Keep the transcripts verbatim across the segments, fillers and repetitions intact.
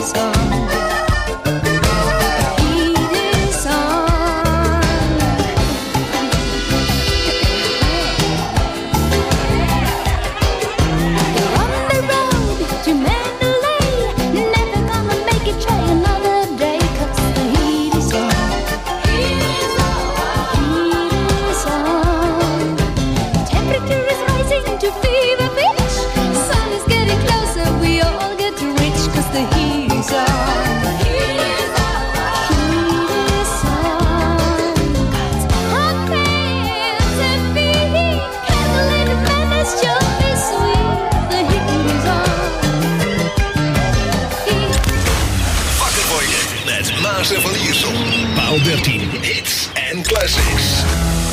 dertien hits en classics.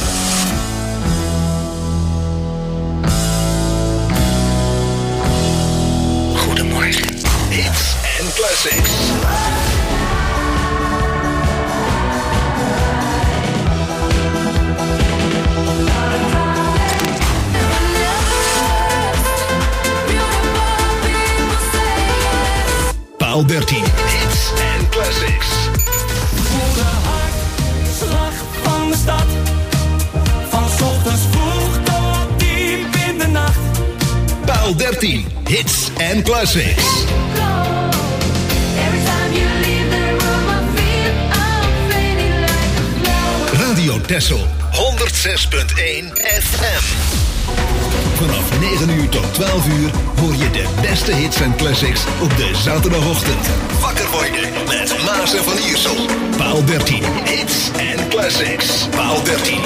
Goedemorgen, hits en classics. Paal dertien hits en classics. Voel de hartslag van de stad. Van 's ochtends vroeg tot diep in de nacht. Paal dertien hits en classics. Radio Texel honderd zes punt één F M. Vanaf negen uur tot twaalf uur hoor je de beste hits en classics op de zaterdagochtend. Wakker worden met Maas en Van Iersel. Paal dertien hits en classics. Paal dertien.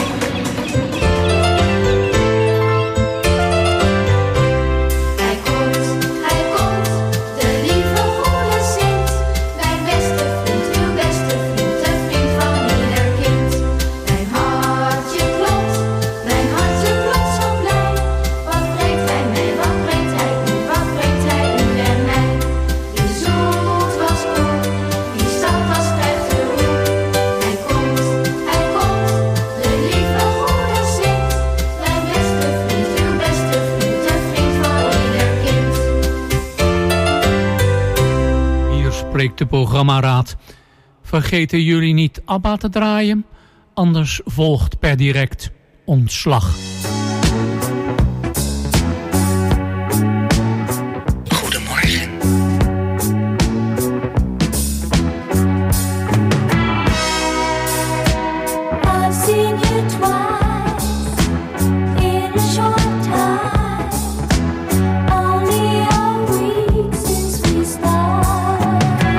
De programmaraad. Vergeten jullie niet ABBA te draaien? Anders volgt per direct ontslag. Goedemorgen. I've seen you twice in a short time. Only a week since we started.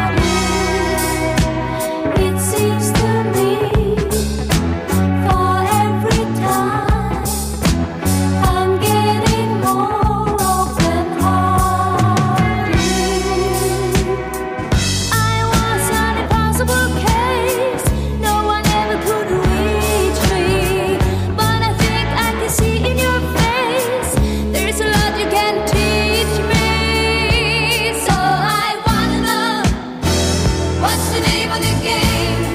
It seems to me for every time I'm getting more open-hearted. I was an impossible case. No one ever could reach me. But I think I can see in your face there is a lot you can teach me. So I wanna know, what's the name of the game?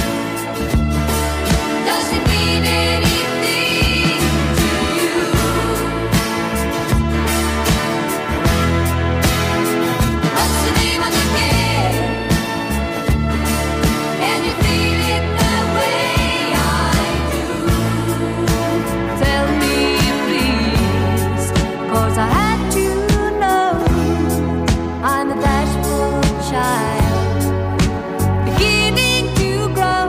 Does it mean anything to you? What's the name of the game? Can you feel it the way I do? Tell me please, 'cause I had to know. I'm a bashful child, beginning to grow.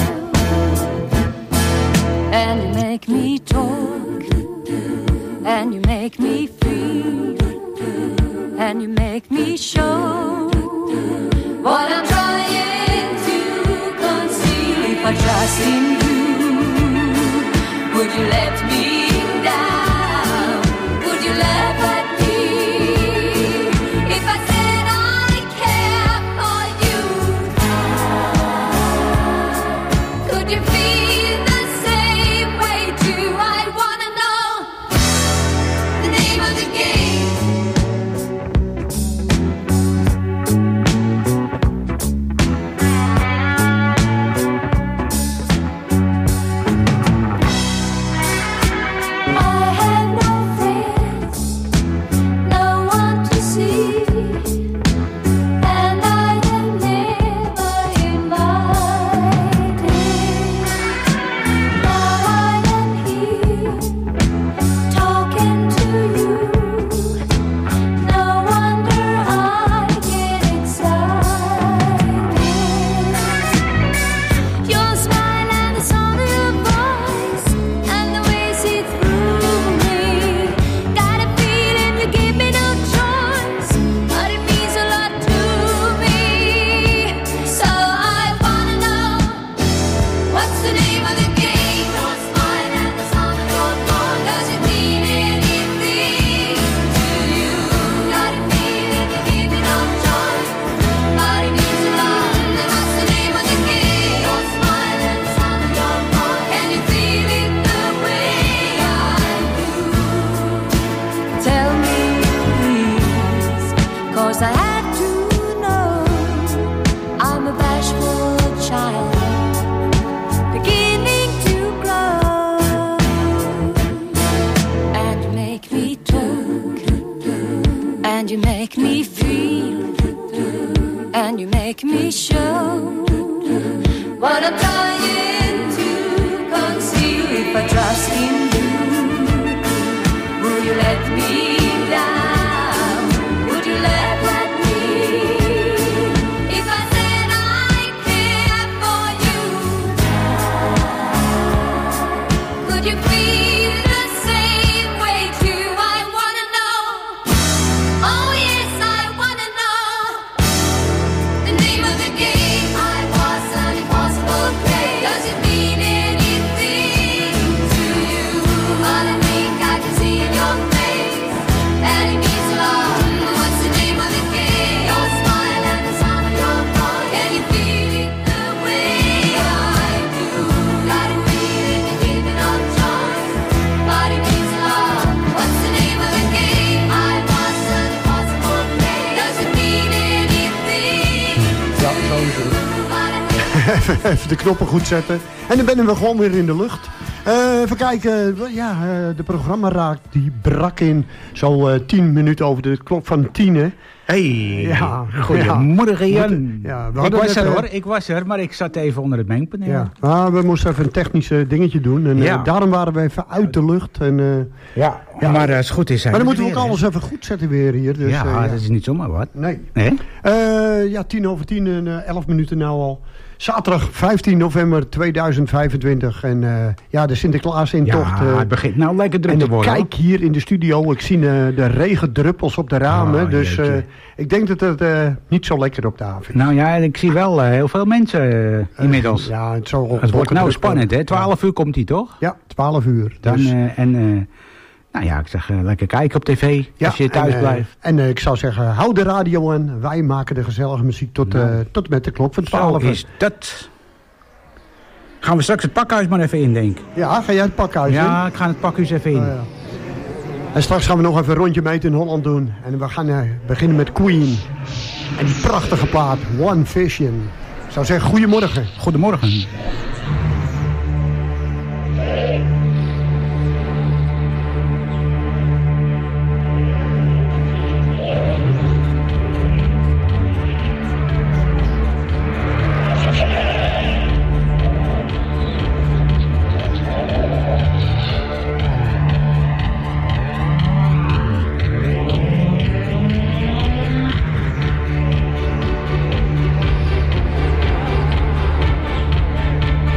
And you make me talk, and you make me feel, and you make me show what I'm trying to conceal. If I trust in you, would you let me down? Would you laugh at me if I said I care for you? Could you feel the same way too? I wanna know the name of the game. make me show what I'm trying to conceal. If I trust in you, will you let me down? Would you let, let me? If I said I care for you, could you feel the same way too? I wanna know. Oh yes, I wanna know the name of the game. I was an impossible play. Does it mean anything to you? But I think I can see in your face that it means a lot. What's the name of the game? Your smile and the sound of your voice. Can you feel it the way I do? Got a feeling you're giving up choice, but it means a lot. What's the name of the game? I was an impossible play. Does it mean anything? Ja, zo is het. But I think Even de knoppen goed zetten. En dan ben we gewoon weer in de lucht. Eh, even kijken. Ja, eh, de programmaraad die brak in zo eh, tien minuten over de klok van tien. Hè. Hey, Ja, goedemorgen ja. Jan. Ja, we ik hadden was net, er eh, hoor, ik was er, maar ik zat even onder het mengpaneel. Ja. Ah, we moesten even een technisch eh, dingetje doen. En eh, Ja. daarom waren we even uit de lucht. En, eh, Ja, Ja. maar als het goed is zijn maar dan we moeten we ook er alles even goed zetten weer hier. Dus, weer, hè? eh, Ja, ja. dat is niet zomaar wat. Nee. Nee? Eh, ja, tien over tien en eh, elf minuten nou al. Zaterdag vijftien november tweeduizend vijfentwintig. En eh, ja, de Sinterklaas-intocht. Ja, eh, het begint nou lekker druk en te ik worden. kijk hier in de studio, ik zie eh, de regendruppels op de ramen. Oh, dus jeetje. eh, ik denk dat het eh, niet zo lekker op de avond is. Nou ja, ik zie wel eh, heel veel mensen eh, inmiddels. Ja, het, zal Het wordt nou druk spannend, hè? worden. twaalf uur komt hij toch? Ja, twaalf uur. Dan, Dus, eh, en, eh, nou ja, ik zeg eh, lekker kijken op tv ja, als je thuis en, eh, blijft. En eh, ik zou zeggen, hou de radio aan. Wij maken de gezellige muziek tot, eh, Nou. tot met de klok van Zo twaalf. is dat. Gaan we straks het pakhuis maar even in, denk ik. Ja, ga jij het pakhuis in? Ja, ik ga het pakhuis even in. Oh, ja. En straks gaan we nog even een rondje mee in Holland doen. En we gaan eh, beginnen met Queen. En die prachtige plaat, One Vision. Ik zou zeggen, goedemorgen. Goedemorgen. I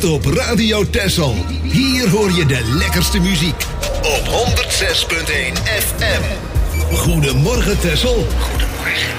bent op Radio Texel. Hier hoor je de lekkerste muziek. Op honderd zes punt één F M. Goedemorgen Texel. Goedemorgen.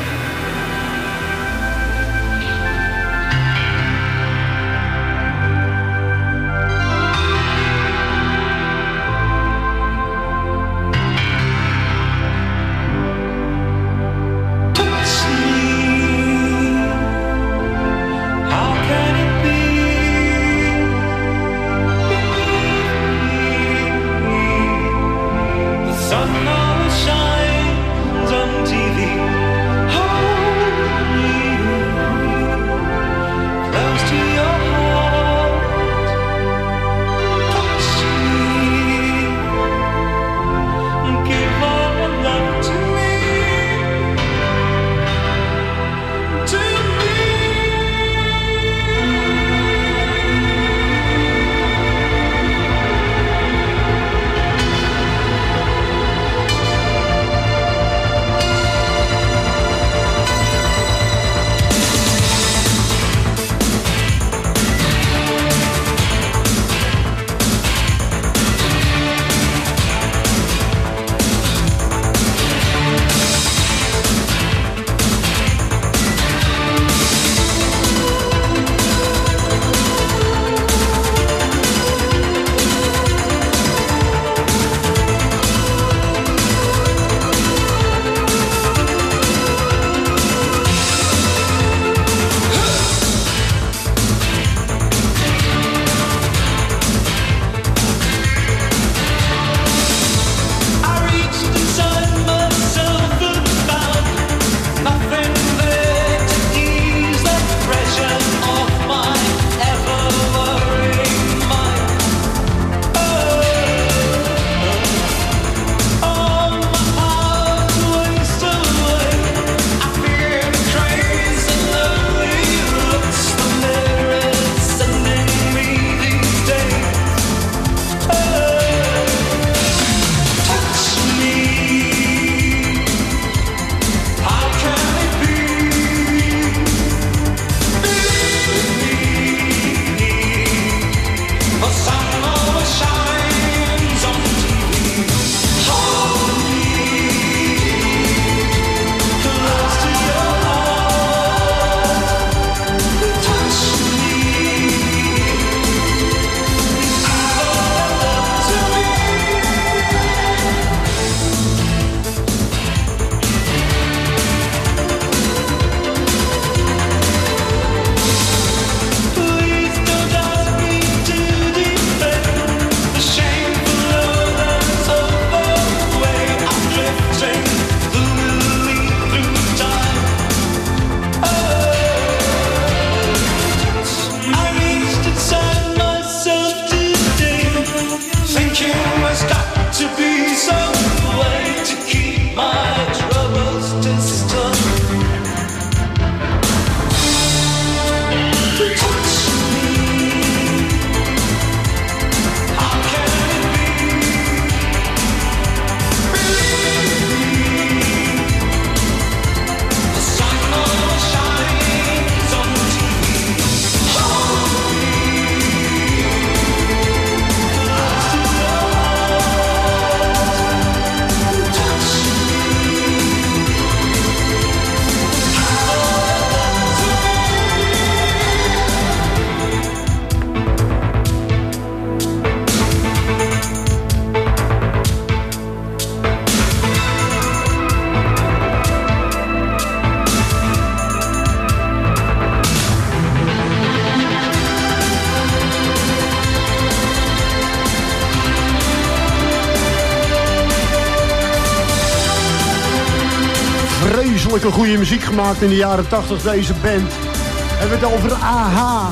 Vreselijke goede muziek gemaakt in de jaren tachtig, deze band. We hebben het over A H.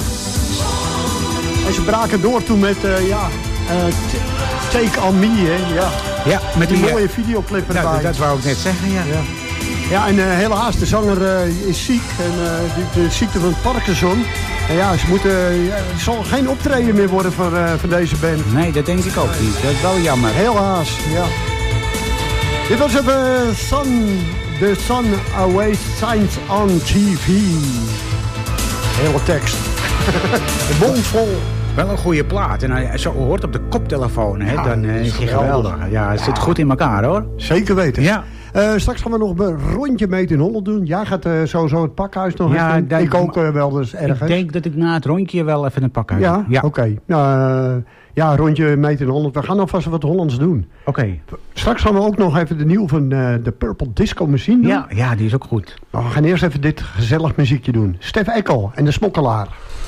En ze braken door toen met, uh, ja, uh, Take On Me, hè. Ja, ja met die, die mooie videoclip erbij. Nou, dat wou ik net zeggen, ja. Ja, ja en uh, helaas, de zanger uh, is ziek. En uh, de, de ziekte van Parkinson. En ja, ze moeten, uh, het zal geen optreden meer worden voor, uh, voor deze band. Nee, dat denk ik ook niet. Dat is wel jammer. Helaas, ja. Dit was even uh, Sun, The Sun Always Shines on T V. Hele tekst. Mondvol. Wel een goede plaat. En hij zo hoort op de koptelefoon, hè, Ja, dan dat uh, is is hij geweldig. geweldig. Ja, het Ja. zit goed in elkaar, hoor. Zeker weten. Ja. Uh, straks gaan we nog een rondje mee in Holland doen. Jij gaat uh, sowieso het pakhuis nog Ja, eens doen. denk- Ik ook uh, wel dus ergens. Ik denk dat ik na het rondje wel even een pakhuis Ja? doe. Ja, Oké. Okay. Nou, uh, ja, rondje mee in Holland. We gaan alvast wat Hollands doen. oké. Okay. Straks gaan we ook nog even de nieuw van uh, de Purple Disco Machine doen. Ja, ja, die is ook goed. Maar we gaan eerst even dit gezellig muziekje doen. Stef Eckel en de Smokkelaar.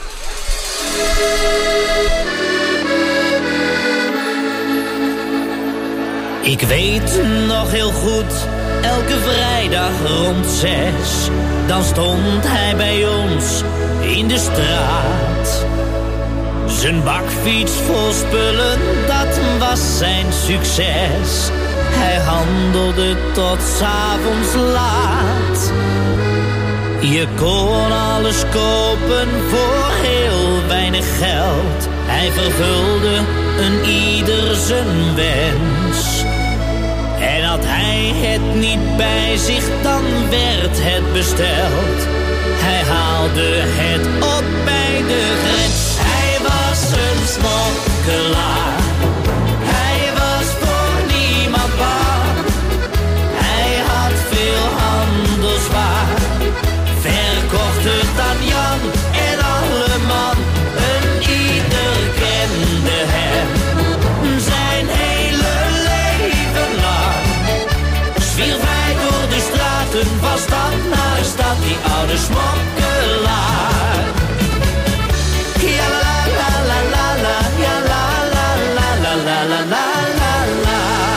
Ik weet nog heel goed, elke vrijdag rond zes, dan stond hij bij ons in de straat. Zijn bakfiets vol spullen, dat was zijn succes. Hij handelde tot 's avonds laat. Je kon alles kopen voor heel weinig geld. Hij vervulde een ieder zijn wens. En had hij het niet bij zich, dan werd het besteld. Hij haalde het op bij de grens. Hij was een smokkelaar. Hij was voor niemand bang. Hij had veel handelswaar. Verkocht het aan Jan en alle man. Een ieder kende hem. Zijn hele leven lang zwierf hij door de straten van stad naar stad, die oude smokkelaar. Ja la la la la la, ja la la la la la la la la la.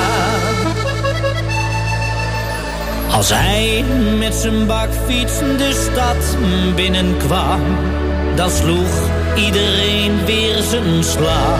Als hij met zijn bakfiets de stad binnenkwam, dan sloeg iedereen weer zijn slag.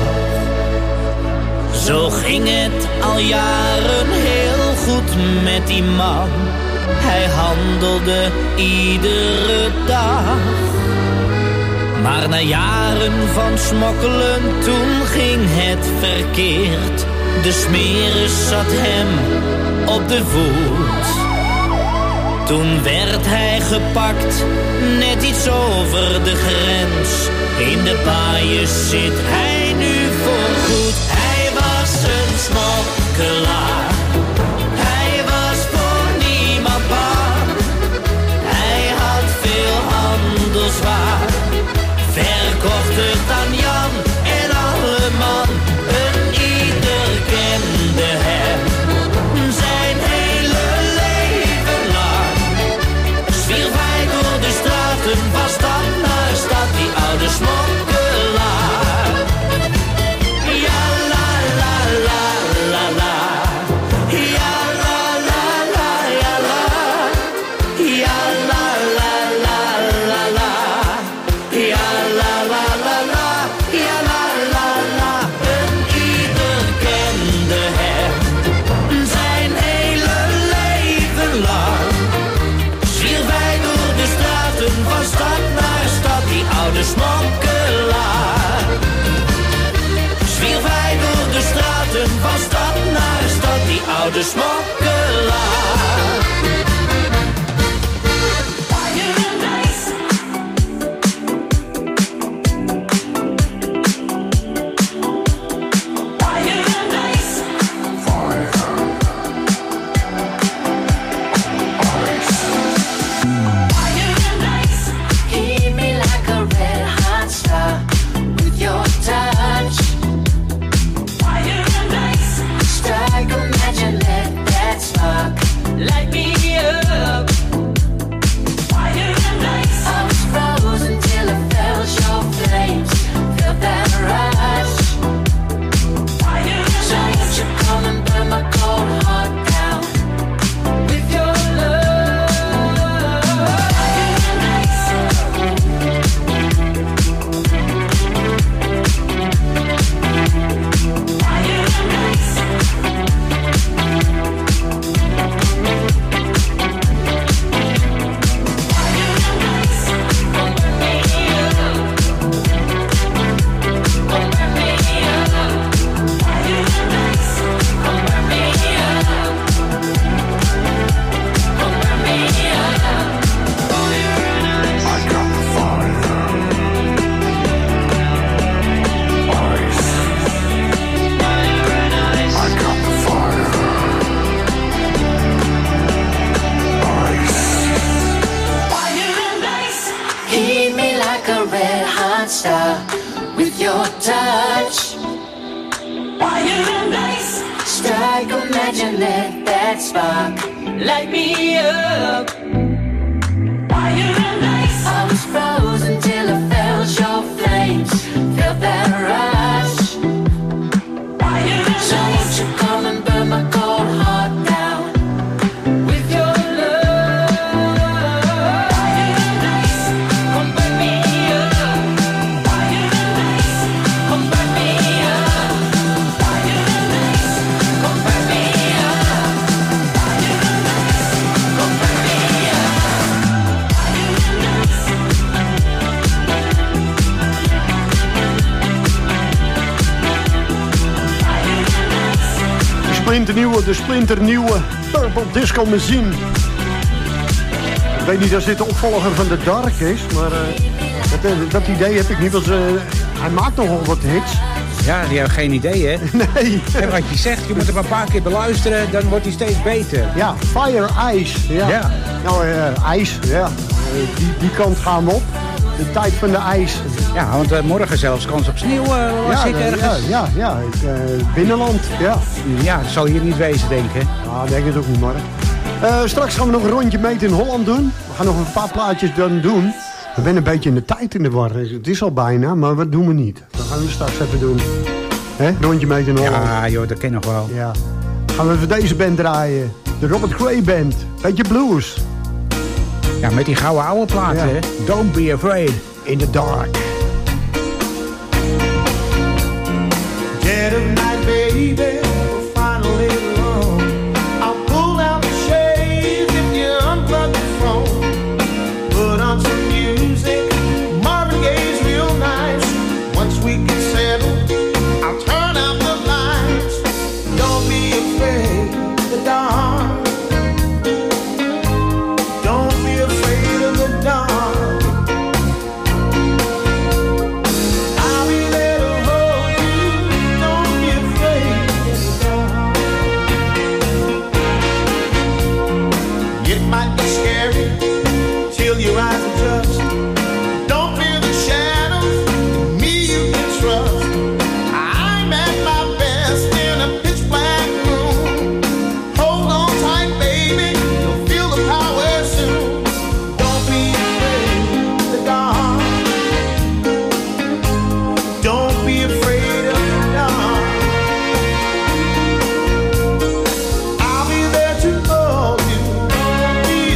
Zo ging het al jaren heel goed met die man. Hij handelde iedere dag. Maar na jaren van smokkelen, toen ging het verkeerd. De smeris zat hem op de voet. Toen werd hij gepakt, net iets over de grens. In de baaiers zit hij nu voorgoed. Hij was een smokkelaar. Hij was voor niemand bang. Hij had veel handelswaar. Verkocht het aan Jan en alle man. Een ieder kende hem. Zijn hele leven lang zwierf hij door de straten van stad naar stad, die oude smokkelaar. Ja la la la la la. Ja la la la ja la. Ja la la la la la. Ja la la la la. Ja la la la. Een ieder kende hem. Zijn hele leven lang zwierf hij door de straten van stad naar stad, die oude smokkelaar. Zwierf hij door de straten van stad naar stad, die oude smokkelaar. Keep me like a red hot star with your touch. Strike a match and let that star with your touch. Fire and ice, strike a match and let that spark light me up. Fire and ice, I was frozen till I felt your flames, felt that rush. Fire and so ice, won't you come and burn my cold heart down with your love. Fire and ice, come burn me up. Fire and ice, come burn me up. Fire and ice, come burn me up. Fire and ice, come burn me up. Fire and ice. De splinternieuwe, de splinternieuwe Purple Disco Machine. Ik weet niet of dit de opvolger van The Dark is, maar uh, dat, uh, dat idee heb ik niet. Want, uh, hij maakt nogal wat hits. Ja, die hebben geen idee, hè? Nee. En wat je zegt, je moet hem een paar keer beluisteren, dan wordt hij steeds beter. Ja, Fire Ice. Ja. Ja. Nou, uh, ijs, ja. Uh, die, die kant gaan we op. De tijd van de ijs. Ja, want uh, morgen zelfs kans op sneeuw, uh, was Ja, ik de- ergens. ja, ja, ja. Ik, uh, binnenland, ja. Ja, dat zal hier niet wezen, denk ik. Nou, ik denk het ook niet, Mark. Uh, straks gaan we nog een rondje meten in Holland doen. We gaan nog een paar plaatjes dan doen. We zijn een beetje in de tijd in de war. Het is al bijna, maar wat doen we niet? Dat gaan we straks even doen. Hè? Rondje meten in Holland. Ja, joh, dat ken nog wel. Ja. Gaan we even deze band draaien. De Robert Cray Band. Beetje blues. Ja, met die gouden oude platen, Ja. hè. Don't be afraid. In the dark. Dead of night, baby, we're finally alone. I'll pull out the shades if you unplug the phone. Put on some music, Marvin Gaye's real nice. Once we get settled, I'll turn out the lights. Don't be afraid of the dark. Don't be afraid of the dark. I'll be there to hold you. Don't be afraid of the dark. It might be scary till your eyes adjust. Don't fear the shadows. Me you can trust. I'm at my best in a pitch black room. Hold on tight, baby. You'll feel the power soon. Don't be afraid of the dark. Don't be afraid of the dark. I'll be there to hold you. Don't be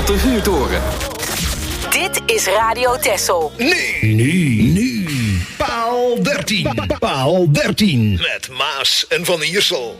de vuurtoren. Dit is Radio Texel. Nu, nu, nu. Paal dertien. Pa- Paal dertien. Met Maas en Van Iersel.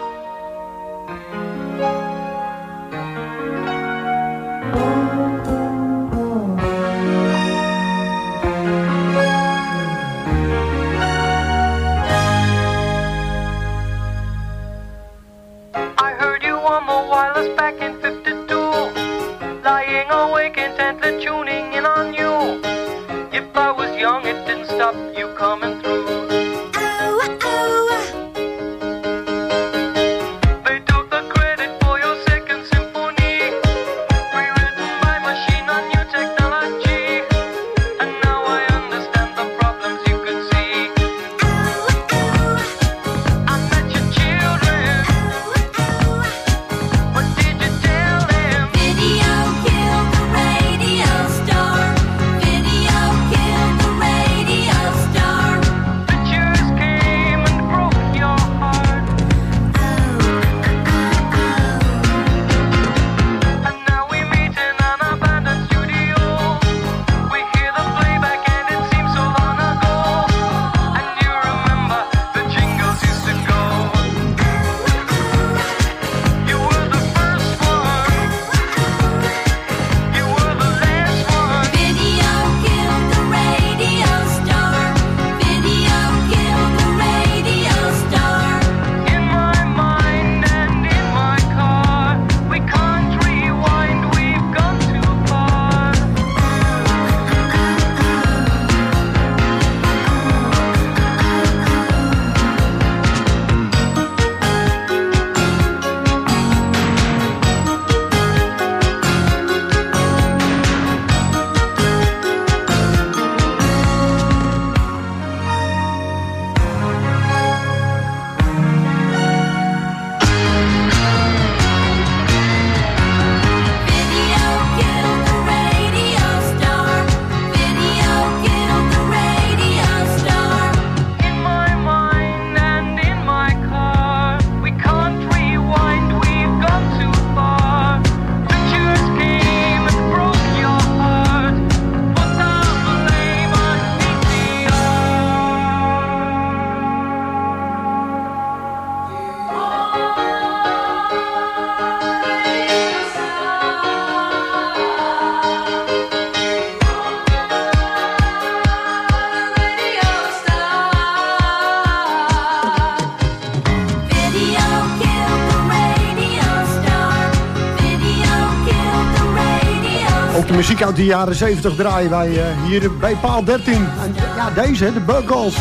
Muziek uit de jaren zeventig draaien wij uh, hier bij Paal dertien. En ja, deze, de Buggles.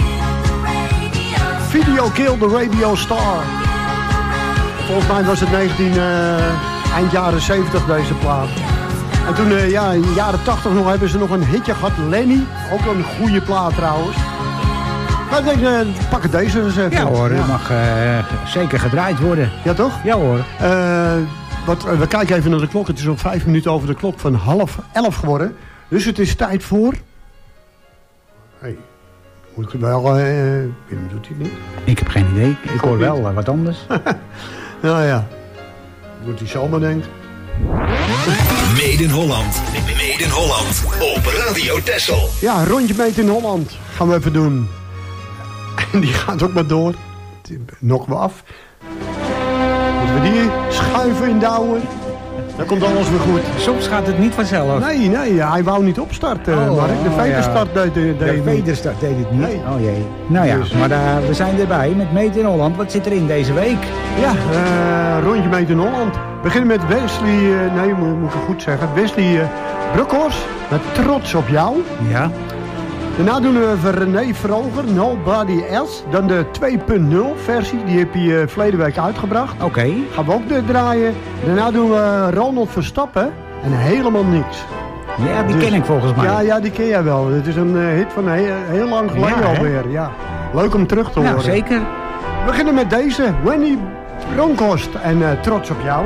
Video Kill the Radio Star. Volgens mij was het negentien, uh, eind jaren zeventig deze plaat. En toen, uh, ja, in de jaren tachtig nog hebben ze nog een hitje gehad. Lenny, ook een goede plaat trouwens. Maar ik denk, uh, pak deze eens even. Ja hoor, ja. mag uh, zeker gedraaid worden. Ja toch? Ja hoor. Uh, Wat, we kijken even naar de klok. Het is op vijf minuten over de klok van half elf geworden. Dus het is tijd voor... Hey, moet ik wel... Uh, Wim doet hij niet. Ik heb geen idee. Ik hoor wel uh, wat anders. Nou ja. Moet hij zo maar denken. Made in Holland. Made in Holland. Op Radio Texel. Ja, rondje Made in Holland. Gaan we even doen. En die gaat ook maar door. Nog wel af. Moeten we die schuiven indouwen. Dan komt alles weer goed. Soms gaat het niet vanzelf. Nee, nee, hij wou niet opstarten, oh, Mark. De vederstart ja. deed, deed, deed De vederstart deed het niet? Nee. Oh jee. Nou ja, dus. maar daar, we zijn erbij met Made in Holland. Wat zit er in deze week? Ja, uh, rondje Made in Holland. We beginnen met Wesley, uh, nee, moet, moet ik goed zeggen. Wesley uh, Brukhorst, met Trots op jou. Ja. Daarna doen we voor René Vroger, Nobody Else. Dan de twee punt nul versie, die heb je uh, verleden week uitgebracht. Oké. Okay. Gaan we ook de draaien. Daarna doen we Ronald Verstappen en helemaal niks. Ja, die dus, ken ik volgens mij. Ja, ja, die ken jij wel. Het is een uh, hit van heel, heel lang geleden ja, alweer. Ja. Leuk om terug te horen. Nou, zeker. We beginnen met deze, Wendy Bronkhorst en uh, Trots op jou.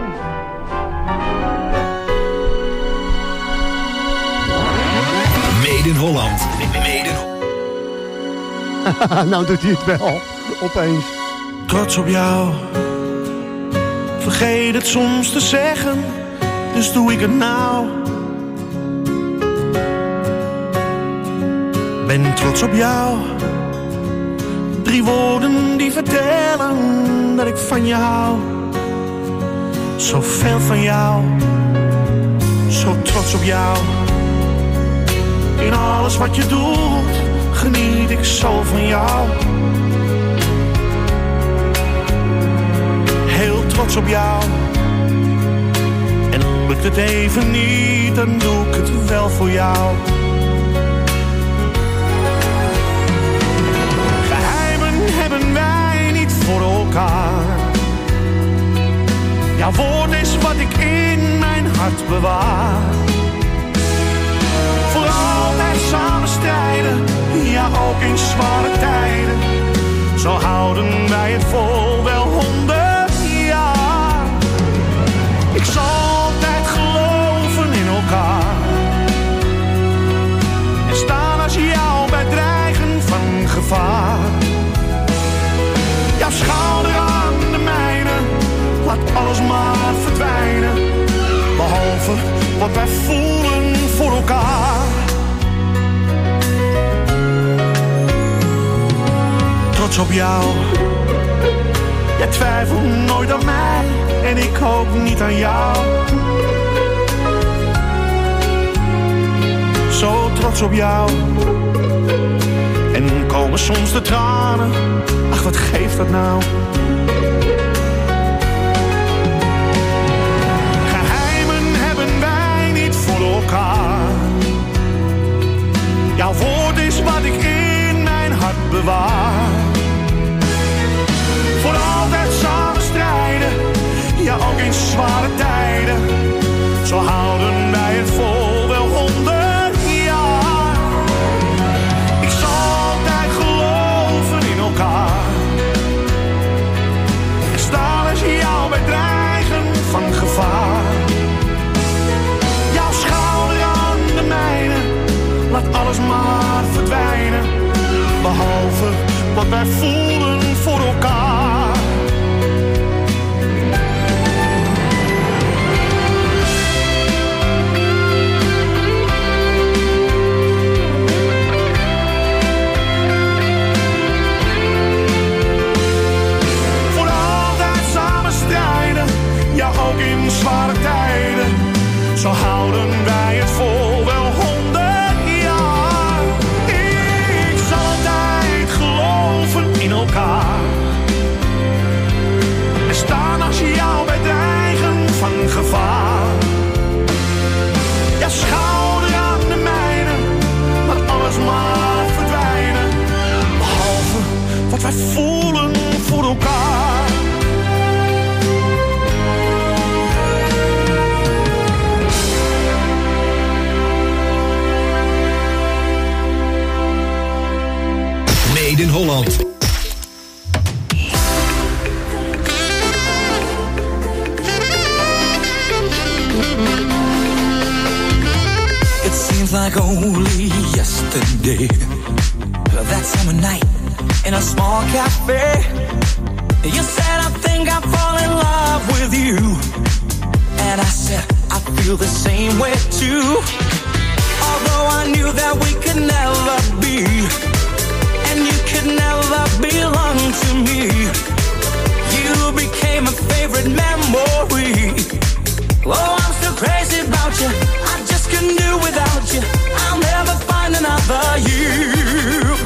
Made in Holland. Made in Nou doet hij het wel, opeens. Trots op jou. Vergeet het soms te zeggen. dus doe ik het nou. Ben trots op jou. Drie woorden die vertellen dat ik van je hou. Zoveel van jou, zo trots op jou. In alles wat je doet, geniet ik zo van jou. Heel trots op jou. En lukt het even niet, dan doe ik het wel voor jou. Geheimen hebben wij niet voor elkaar. Jouw woord is wat ik in mijn hart bewaar. Voor altijd samen strijden, ja ook in zware tijden. Zo houden wij het vol wel honderd jaar. Ik zal altijd geloven in elkaar. En staan als jou bij dreigen van gevaar. Jouw schouder aan de mijne, laat alles maar verdwijnen. Behalve wat wij voelen voor elkaar. Trots op jou. Jij twijfelt nooit aan mij en ik ook niet aan jou. Zo trots op jou. En komen soms de tranen. Ach, wat geeft dat nou? Jouw woord is wat ik in mijn hart bewaar. Voor altijd samen strijden, ja ook in zware tijden. Zo houden wij het vol wel honderd jaar. Ik zal altijd geloven in elkaar. En staan als jou bij dreigen van gevaar. Laat alles maar verdwijnen, behalve wat wij voelen voor elkaar. Voor altijd samen strijden, ja ook in zware tijden. Zo houden wij het vol wel honderd. In elkaar. En staan als je jou bij dreigen van gevaar. Ja, schouder aan de mijne, laat alles maar verdwijnen. Behalve wat wij voelen voor elkaar. Made in Holland. Like only yesterday, that summer night in a small cafe, you said I think I fall in love with you, and I said I feel the same way too. Although I knew that we could never be, and you could never belong to me, you became a favorite memory. Oh, I'm still crazy about you, I just couldn't do without you. I'll never find another you.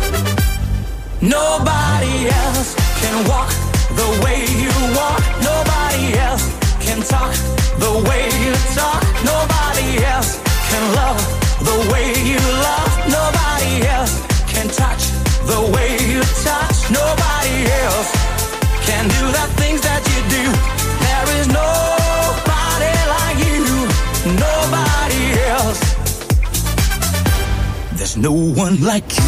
Nobody else can walk the way you walk. Nobody else can talk the way you talk. Nobody else can love the way you love. Nobody else can touch the way you touch. Nobody else can do the things that you do. There is nobody like you. Nobody else. There's no one like you.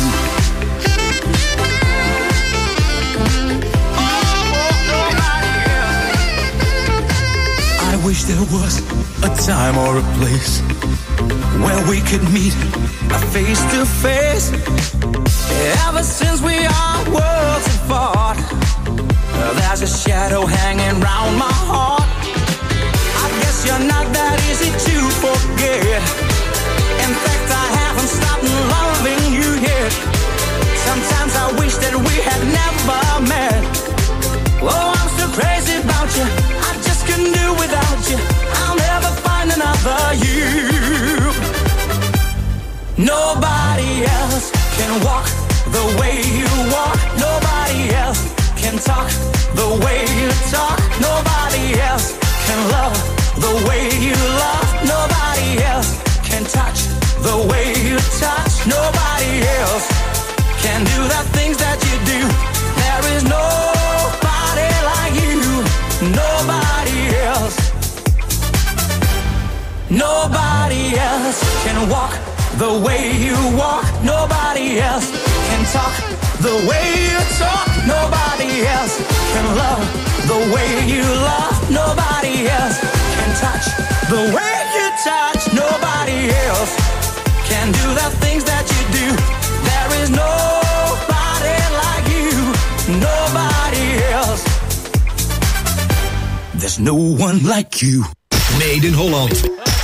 I wish there was a time or a place where we could meet face to face. Ever since we are worlds apart, there's a shadow hanging round my heart. I guess you're not that easy to forget. In fact, I haven't stopped loving you yet. Sometimes I wish that we had never met. Oh, I'm so crazy about you, I just couldn't do without you. I'll never find another you. Nobody else can walk the way you walk. Nobody else can talk the way you talk. Nobody else can love the way you love. Nobody else can touch the way you touch. Nobody else can do the things that you do. There is nobody like you. Nobody else. Nobody else can walk the way you walk. Nobody else can talk the way you talk. Nobody else can love the way you love. Nobody else can touch the way you touch. Nobody else can do the things that you do. There is nobody like you. Nobody else. There's no one like you. Made in Holland.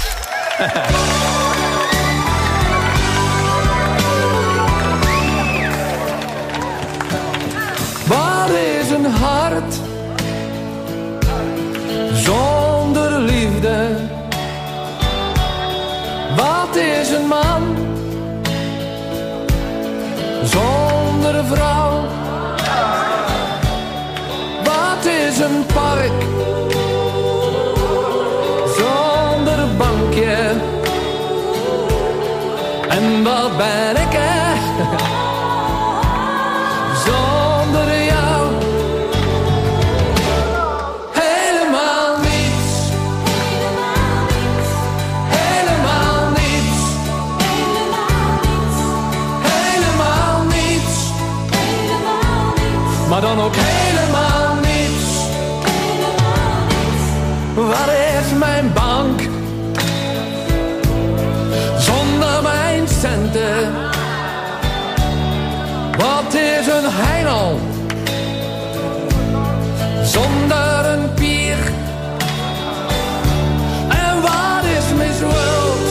Wat is een hart zonder liefde? Wat is een man zonder een vrouw? Wat is een park zonder een bankje? En wat ben ik er zonder jou? Helemaal niets. Helemaal niets. Helemaal niets. Maar dan ook helemaal niets. Wat is mijn bank zonder mijn centen? Wat is een hengel zonder een pier? En wat is Miss World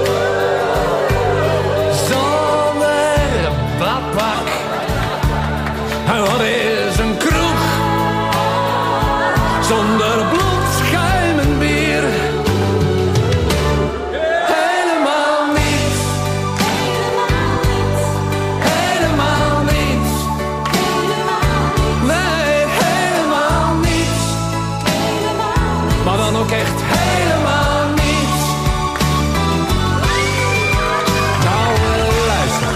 zonder badpak? En wat is een kroeg zonder bloedschuim en bier? Helemaal niets. Helemaal niets. Nee, helemaal niets. Maar dan ook echt helemaal niets. Nou, eh, luister.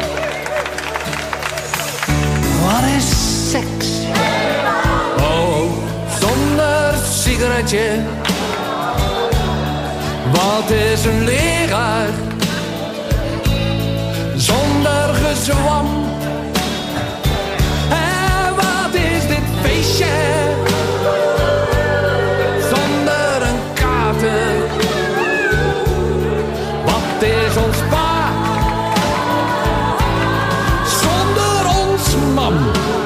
Wat is seks? Oh, zonder sigaretje. Wat is een leraar zonder gezwam? En wat is dit feestje zonder een kater? Wat is ons pa zonder ons mam?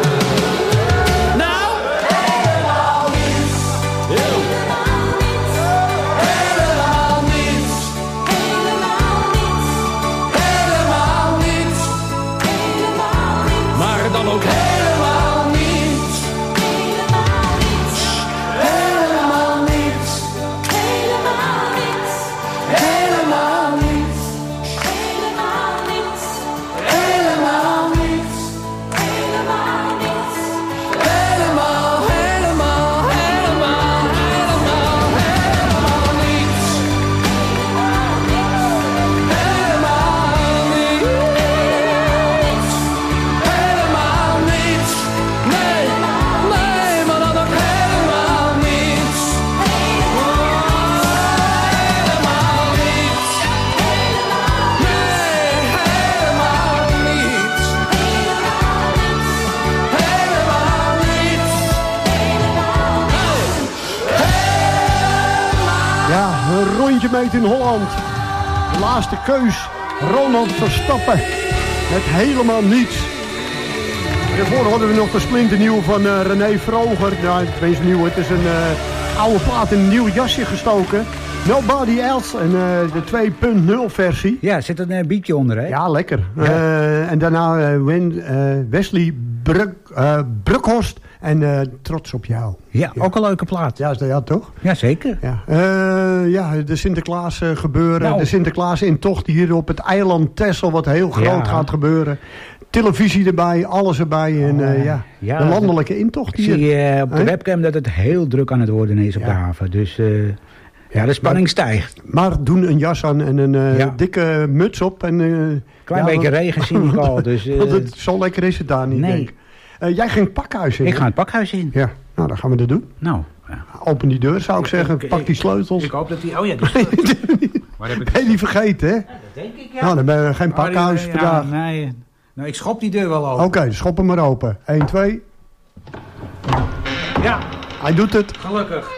Nou, helemaal niets. Helemaal niets. Helemaal niets. Maar dan ook helemaal niets. Helemaal niets. Helemaal niets. Helemaal niets. Helemaal niets. Helemaal, helemaal, helemaal, helemaal, helemaal niets. Helemaal niets. Helemaal niets. Nee, nee, maar dan ook helemaal niets. Helemaal niets. Nee, helemaal niets. Helemaal niets. Ja, een rondje meet in Holland. De laatste keus. Ronald Verstappen. Met helemaal niets. Daarvoor hadden we nog de splinternieuw van uh, René Vroger. Nou, het is nieuw. Het is een uh, oude plaat in een nieuw jasje gestoken. Nobody Else en uh, de twee punt nul versie. Ja, zit een uh, beatje onder, hè? Ja, lekker. Ja. Uh, en daarna uh, Wen, uh, Wesley Bruk, uh, Brukhorst en uh, Trots op jou. Ja, ja, ook een leuke plaat. Ja, ja toch? Ja, zeker. Ja, uh, ja de Sinterklaas uh, gebeuren. Nou. De Sinterklaas intocht hier op het eiland Texel, wat heel groot ja. gaat gebeuren. Televisie erbij, alles erbij. En uh, ja, ja, de landelijke intocht ik hier. Ik zie uh, op de He? webcam dat het heel druk aan het worden is op ja. de haven. Dus uh, ja, de spanning maar, stijgt. Maar doen een jas aan en een uh, ja. dikke muts op. En, uh, Klein ja, beetje regen zie ik al. Dus, uh, want het, zo lekker is het daar niet, nee. denk ik. Uh, jij ging het pakhuis in. Ik ga het pakhuis in. Ja, nou dan gaan we dat doen. Nou. Ja. Open die deur, zou ik zeggen. Ik, Pak die sleutels. Ik hoop dat die... Oh ja, die sleutels. Waar heb ik ben je die vergeten, hè? Ja, dat denk ik, ja. Nou, dan ben je geen pakhuis oh, vandaag. Ja, nee. Nou, ik schop die deur wel open. Oké, okay, schop hem maar open. één, twee. Ja. Hij doet het. Gelukkig.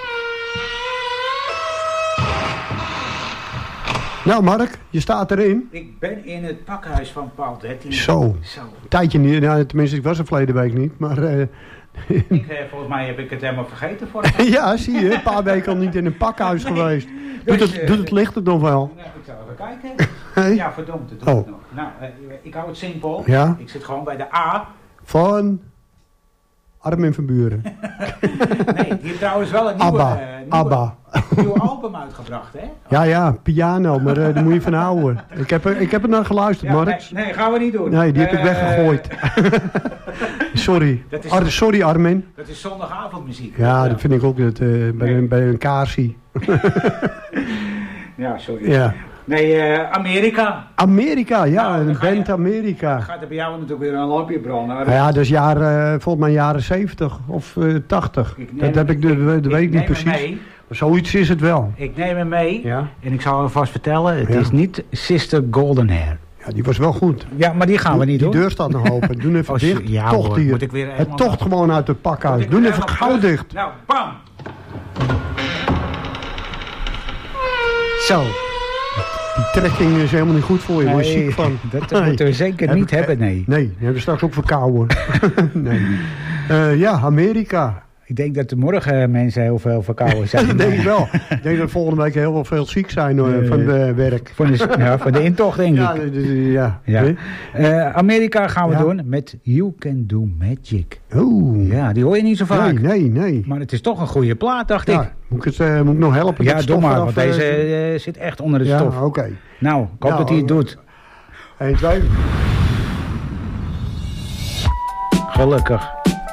Nou, Mark, je staat erin. Ik ben in het pakhuis van Paul dertien. Zo. Zo. Tijdje niet. Nou, tenminste, ik was er verleden week niet. Maar... Uh, ik, eh, volgens mij heb ik het helemaal vergeten. Voor ja, zie je. Een paar weken al niet in een pakhuis nee. geweest. Doet, dus, het, uh, doet het licht het nog wel? Nou, ik zal even kijken. Hey? Ja, verdomd. Het doet oh. het nog. Nou, uh, ik hou het simpel. Ja? Ik zit gewoon bij de A. Van... Armin van Buuren. Nee, die heeft trouwens wel een nieuwe, Abba. Uh, nieuwe, Abba. nieuwe album uitgebracht, hè? Ja, ja, piano, maar uh, daar moet je van houden. Ik heb er, ik heb er naar geluisterd, ja, Mark. Nee, nee, gaan we niet doen. Nee, die heb uh, ik weggegooid. sorry. Dat is, Ar sorry, Armin. Dat is zondagavondmuziek. Ja, dat vind ik ook dat, uh, bij, nee. een, bij een kaarsie. Ja, sorry. Ja. Nee, uh, Amerika. Amerika, ja, nou, een band je, Amerika. Gaat er bij jou natuurlijk weer een lampje branden. Nou ja, dat is jaren, volgens mij jaren zeventig of uh, tachtig. Ik dat heb ik, de, dat weet ik niet precies. Mee. Maar zoiets is het wel. Ik neem hem mee ja. en ik zal hem vast vertellen, het ja. is niet Sister Golden Hair. Ja, die was wel goed. Ja, maar die gaan we niet die doen. Die deur staat nog open. Doe even oh, dicht. Ja, tocht hoor, hier. Moet ik weer het tocht nog... gewoon uit het pakhuis. Doe even gauw dicht. Nou, bam! Zo. Die trekking is helemaal niet goed voor je. Daar nee, word je ziek van. Dat nee. moeten we zeker heb niet ik, hebben, nee. Nee, die hebben we straks ook verkouden. nee. uh, ja, Amerika. Ik denk dat er morgen mensen heel veel verkouden zijn. Dat denk ik wel. Ik denk dat volgende week heel veel ziek zijn uh, uh, van de werk. Van de, ja, van de intocht, denk ja, ik. De, de, ja. ja. Uh, Amerika gaan we ja. doen met You Can Do Magic. Oeh. Ja, die hoor je niet zo vaak. Nee, nee, nee. Maar het is toch een goede plaat, dacht ja. ik. Moet ik, het, uh, moet ik nog helpen? Ja, doe maar, want deze uh, zit echt onder de ja, stof. oké. Okay. Nou, ik hoop nou, dat hij het doet. één, twee. Gelukkig.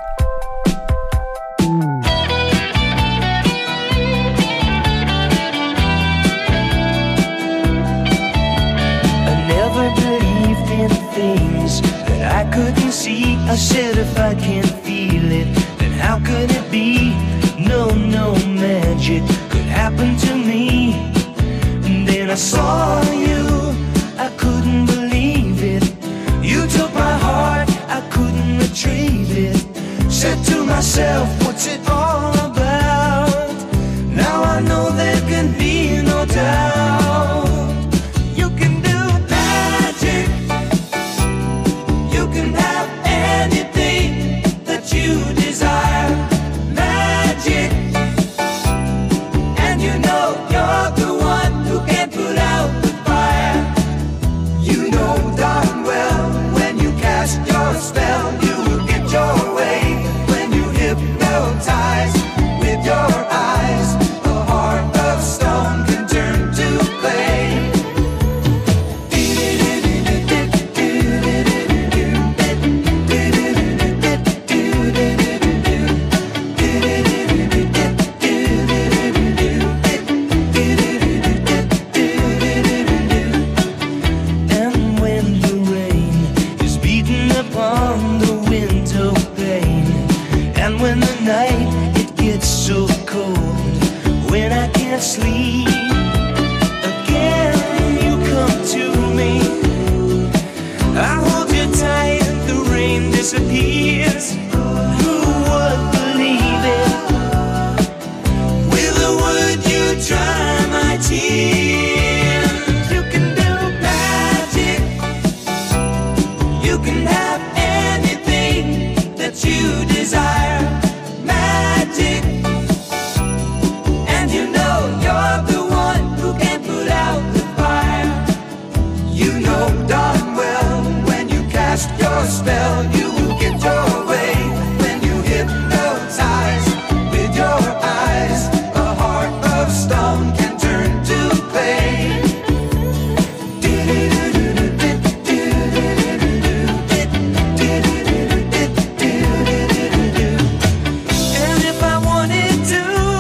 I couldn't see. I said if I can't feel it, then how could it be? No, no magic could happen to me. And then I saw you, I couldn't believe it. You took my heart, I couldn't retrieve it. Said to myself, what's it all about? Now I know there can be no doubt. You can do magic. You can have anything that you desire. Magic. And you know you're the one who can put out the fire. You know darn well when you cast your spell, you will get your way. When you hypnotize with your eyes, a heart of stone can turn to clay. Sleep again, you come to me. I hold you tight, the rain disappears. Who would believe it? With a word you dry my tears. You can do magic. You can have anything that you desire. Magic. cast your spell, you will get your way. When you hypnotize with your eyes, a heart of stone can turn to clay. And if I wanted to,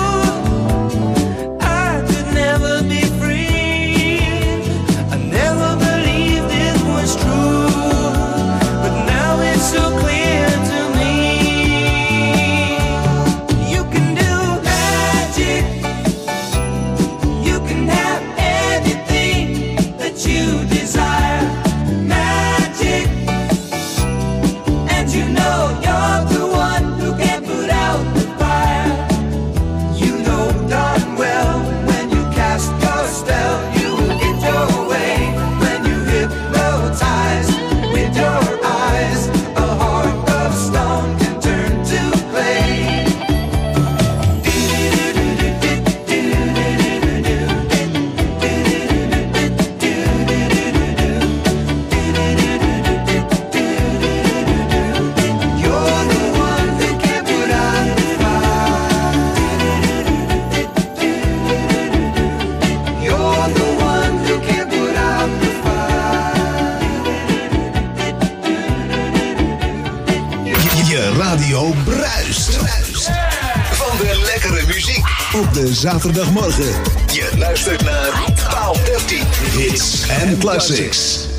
I could never be free. I never believed it was true, but now it's so clear to me. You can do magic, you can have anything that you desire. Magic, and you know you're the one who can put out the fire. You know darn well when you cast your spell, you will get your way. When you hypnotize with your eyes, a heart of stone can turn to clay. You're the one who can put out the fire. You're the one who can put out the Je radio bruist. Van de lekkere muziek op de zaterdagmorgen. Je luistert naar twaalf dertien Hits and Classics.